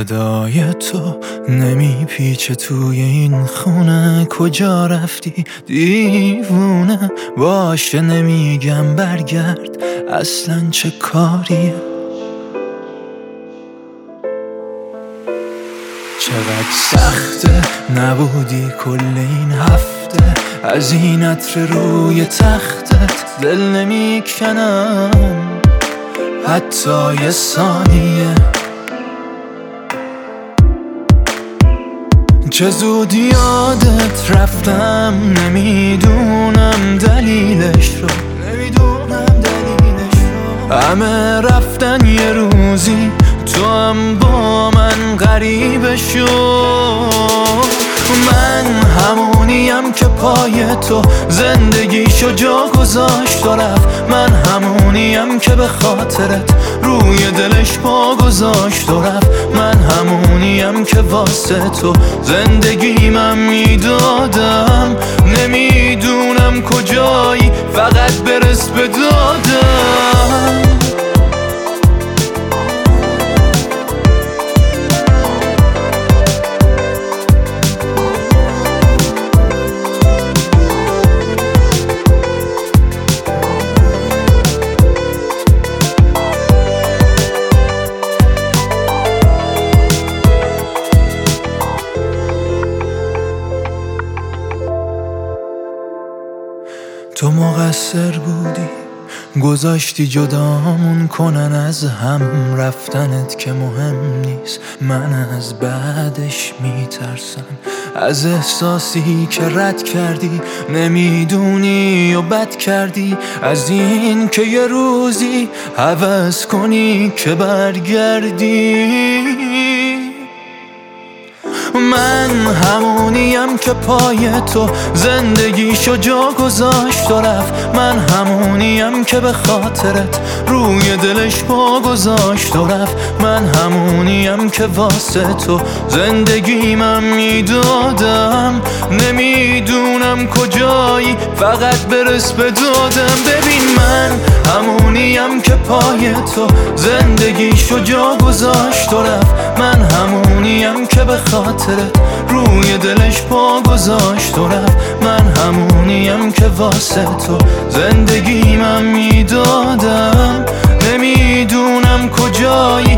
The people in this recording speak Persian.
صدای تو نمیپیچه توی این خونه. کجا رفتی دیوونه؟ باشه نمیگم برگرد، اصلا چه کاریه؟ چقدر سخته نبودی کل این هفته، از این عطر روی تختت دل نمیکنم حتی یه ثانیه. چه زود یادت رفتم، نمیدونم دلیلش رو. همه رفتن یه روزی، تو هم با من غریبه شو. من همونیم که پای تو زندگیشو جا گذاشت و رفت. من همونیم که به خاطرت روی دلش پا گذاشت و رفت. من همونیم که واسه تو زندگیمم میدادم. نمیدونم کجایی، فقط برس به دادم. تو مقصر بودی، گذاشتی جدامون کنن از هم. رفتنت که مهم نیست، من از بعدش میترسم. از احساسی که رد کردی نمیدونی و بد کردی. از این که یه روزی هوس کنی که برگردی. من همونیم که پای تو زندگیشو جا گذاشت و رفت. من همونیم که به خاطرت روی دلش پا گذاشت و رفت. من همونیم که واسه تو زندگیمم میدادم. نمیدونم کجایی، فقط برس به دادم. ببین من همونیم که پای تو زندگیشو جا گذاشت و رفت. من همونیم که به خاطرت روی دلش پا گذاشت و رفت. من همونیم که واسه تو زندگیمم میدادم. نمیدونم کجایی،